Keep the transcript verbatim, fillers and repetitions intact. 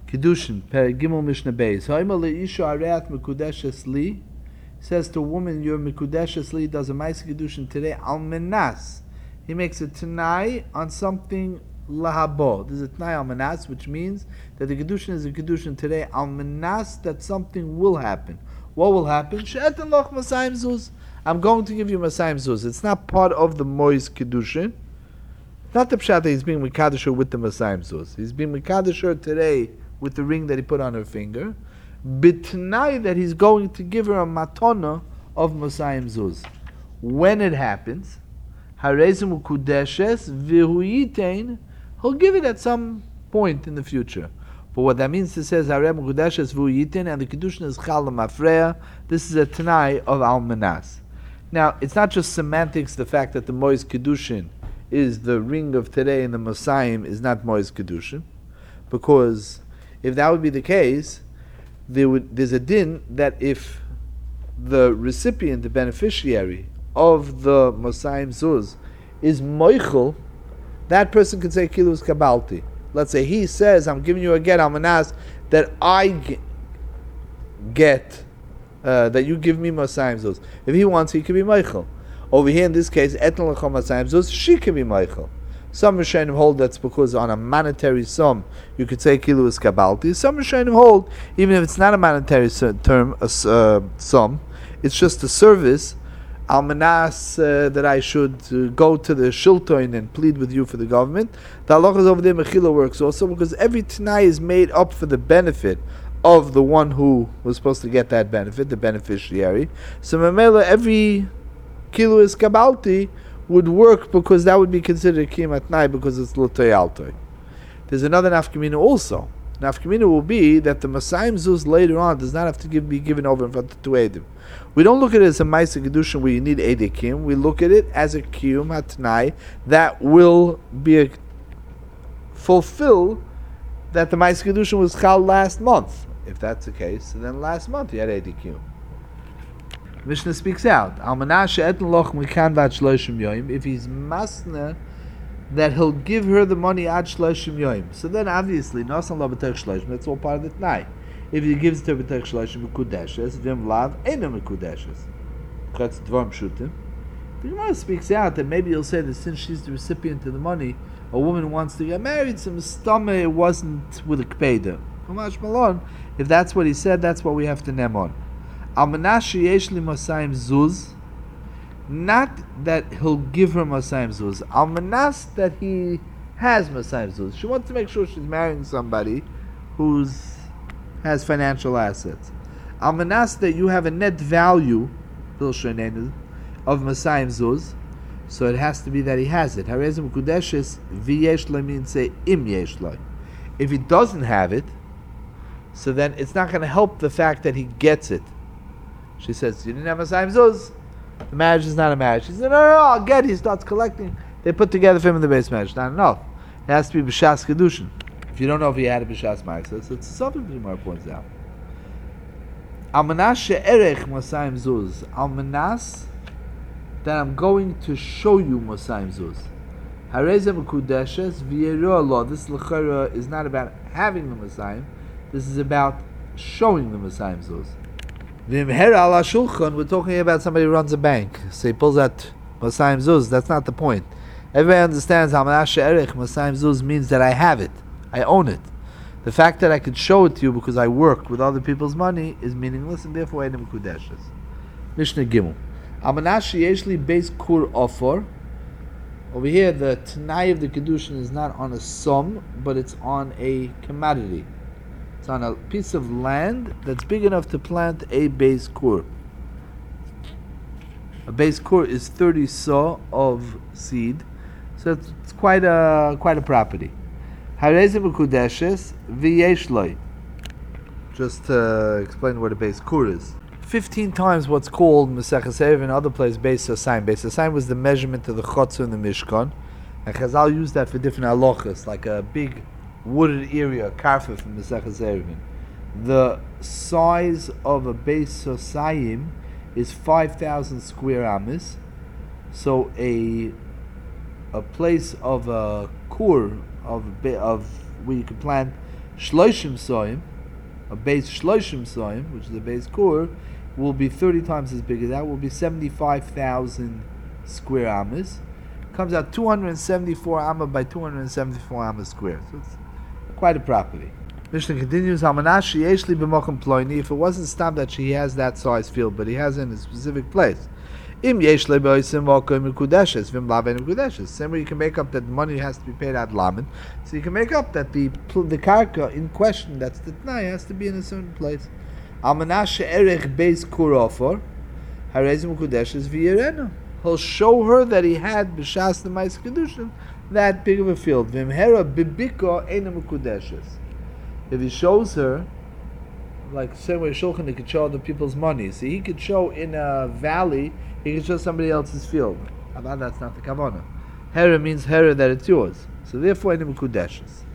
Kedushin, Per Gimel Mishnah Beis. Ha'ima le'isha areat mekudeshes li. Says to a woman, your mekudeshes li does a ma'ase kedushin today al menas. He makes a tanai on something lahabo. There's a tanai al menas, which means that the kedushin is a kedushin today al menas, that something will happen. What will happen? She'etan loch masayim zuz. I'm going to give you masayim zuz. It's not part of the mois kedushin. Not the pshat that he's being mikadesher with the masayim zuz. He's being mikadesher today with the ring that he put on her finger, bitnai that he's going to give her a matona of Masayim Zuz. When it happens, harezim ukudeshes vihuyitain, he'll give it at some point in the future. But what that means, it says harem ukudeshes vihuyitain, and the kedushin is chal mafreya. This is a tanai of almanas. Now, it's not just semantics. The fact that the mois kedushin is the ring of today and the Masayim is not mois kedushin, because if that would be the case, there would, there's a din that if the recipient, the beneficiary of the Masayim Zuz is moichel, that person could say kilus kabalti. Let's say he says, I'm giving you a get, almanas, that I g- get, uh, that you give me Masayim Zuz. If he wants, he could be moichel. Over here in this case, etn l'chom Masayim Zuz, she could be moichel. Some Rishonim hold that's because on a monetary sum you could say kilu is kabalti. Some Rishonim hold even if it's not a monetary term, a uh, sum, it's just a service. Almanas uh, that I should uh, go to the shilton and plead with you for the government. The halachas over there mechila works also because every t'nai is made up for the benefit of the one who was supposed to get that benefit, the beneficiary. So memela every kilu is kabalti would work because that would be considered kimat nai because it's l'toy altoy. There's another nafkamina also. Nafkamina will be that the Masayim Zuz later on does not have to give, be given over in front of two edim. We don't look at it as a ma'ase kedushin where you need edikim. We look at it as a kiyum hatnai that will be a, fulfill that the ma'ase kedushin was chal last month. If that's the case, then last month you had edikim. Mishnah speaks out. If he's masna, that he'll give her the money ad shloshim yoyim. So then obviously, nasan lo b'tech shloshim, that's all part of the t'nai. If he gives it to her b'tech shloshim mikudeshes, v'im lav ena mikudeshes. That's dvar pshutim. The Gemara speaks out that maybe he'll say that since she's the recipient of the money, a woman wants to get married, some stomach it wasn't with a kpeda. Kamash malon. If that's what he said, that's what we have to name on. Almanashi yeshli masayim zuz, not that he'll give her masayim zuz. Almanas that he has masayim zuz. She wants to make sure she's marrying somebody who's has financial assets. Almanas that you have a net value, of masayim zuz, so it has to be that he has it. Harezim kudeshes v'yesh lo means say im yesh lo. If he doesn't have it, so then it's not going to help the fact that he gets it. She says, you didn't have Masayim Zuz. The marriage is not a marriage. She said, no, no, no, I'll get it. He starts collecting. They put together for him in the base marriage. Not enough. It has to be B'shas Kedushin. If you don't know if he had a B'shas Ma'aseh, it's something the Gemara points out. Almanas she'erech Masayim Zuz. Almanas that I'm going to show you Masayim Zuz. Harezem Kudeshes v'yero Allah. This l'chara is not about having the Masayim. This is about showing the Masayim Zuz. V'imher ala shulchan, we're talking about somebody who runs a bank. So he pulls out Masayim Zuz. That's not the point. Everybody understands Almanas she'erech Masayim Zuz means that I have it. I own it. The fact that I could show it to you because I worked with other people's money is meaningless, and therefore I am Kudeshes. Mishnah Gimel. Almanas she'yeshli beis kur ofor. Over here, the t'nai of the kedushin is not on a sum, but it's on a commodity. It's on a piece of land that's big enough to plant a beis kur. A beis kur is thirty saw of seed, so it's, it's quite a quite a property. Harezim ukudeshes v'yesh loy. Just to explain what a beis kur is. Fifteen times what's called Maseches Eruvin in other places beis sasayim. Beis sasayim was the measurement of the chotzer in the Mishkan, and Chazal used that for different halachas, like a big wooded area, karfa from Maseches Eruvin. The size of a beis sasayim is five thousand square amis. So a a place of a kur of of where you can plant Shloishim soim, a base shloishim soim, which is a base kur, will be thirty times as big as that. Will be seventy-five thousand square amas. Comes out two hundred seventy-four amma by two hundred seventy-four amma square. So it's quite a property. Mishnah continues, Hamanashi yeshli b'mokum ploini. If it wasn't stamped that she has that size field, but he has it in a specific place. Im yeshli b'oisim mokum mikudeshes, vim laven mikudeshes. Same way you can make up that money has to be paid at lamen. So you can make up that the the karka in question, that's the t'nai, has to be in a certain place. Hamanashi erech beis kurofor, harezim mikudeshes v'yirenu. He'll show her that he had b'shas the mais kedushin that big of a field. Vim hera bibiko ena mikudeshes. If he shows her, like same way Shulchan could show other people's money. So he could show in a valley, he could show somebody else's field. About that's not the kavanah. Hera means hera that it's yours. So therefore, any mekudeshes.